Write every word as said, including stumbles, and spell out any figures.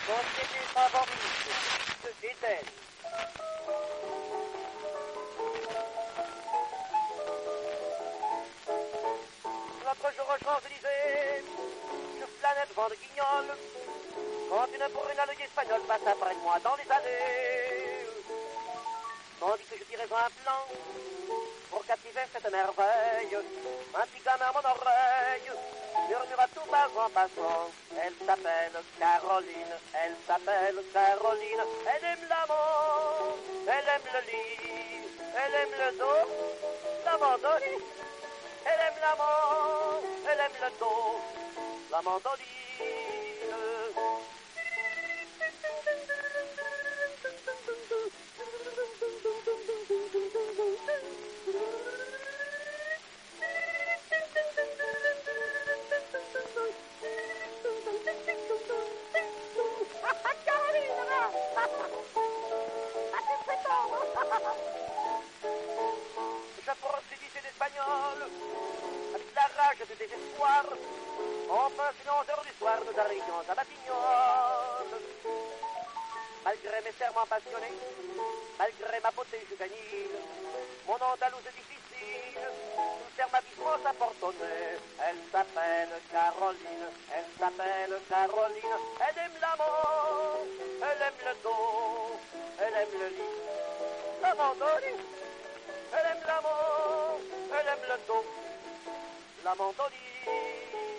Société favorite, est-elle? Notre jour aux Champs-Élysées, je flânais devant le Guignol, quand une brunale espagnole passe après moi dans les allées. Tandis que je tirais un plan pour captiver cette merveille, un petit gamin à mon oreille murmura tout bas en passant. Elle s'appelle Caroline, elle s'appelle Caroline. Elle aime l'amant, elle aime le lit, elle aime le dos, la mandoline. Elle aime l'amant, elle aime le dos, la mandoline. Je poursuivis ces Espagnols avec la rage du désespoir. Enfin, c'est onze heures du soir, nous arrivions à Batignolles. Malgré mes serments passionnés, malgré ma beauté juvénile, mon andalouse est difficile, tout sermatisement s'apportonnait. Elle s'appelle Caroline, elle s'appelle Caroline. Elle aime l'amant, elle aime le dos, elle aime le lit, la mandoline. Elle aime l'amant, elle aime le dos, la mandoline.